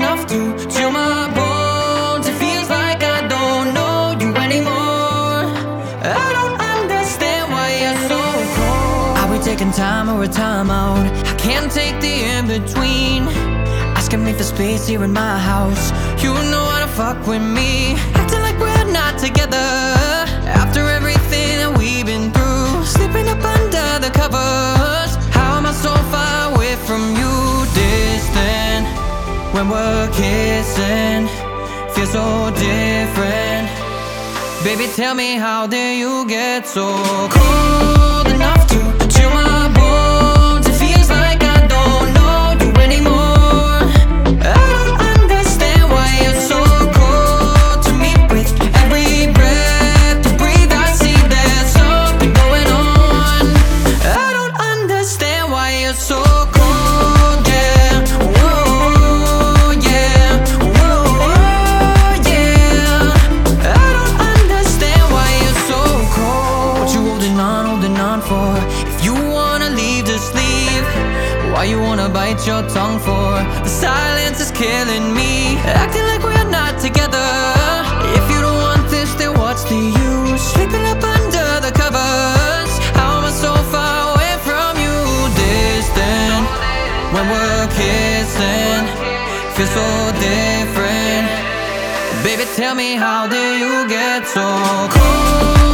enough to chill my bones. It feels like I don't know you anymore. I don't understand why you're so cold. Are we taking time or a time out? I can't take the in-between. Asking me for space here in my house. You know how to fuck with me, acting like we're not together. After everything that we've been through, slipping up under the covers. How am I so far away from you? Distant when we're kissing, feels so different. Baby, tell me, how dare you get so cold enough to chill my bones? It feels like I don't know you anymore. I don't understand why you're so cold to me. With every breath you breathe, I see there's something going on. I don't understand why you're so cold, yeah. Whoa, yeah. Whoa, yeah. I don't understand why you're so cold. What you holding on for? If you wanna leave, just leave. Why you wanna bite your tongue for? The silence is killing me, acting like we're not together. If you don't want this, then what's the use? Sleeping up under the covers. How am I so far away from you? Distant when we're kissing, feels so different. Baby, tell me, how dare you get so cold?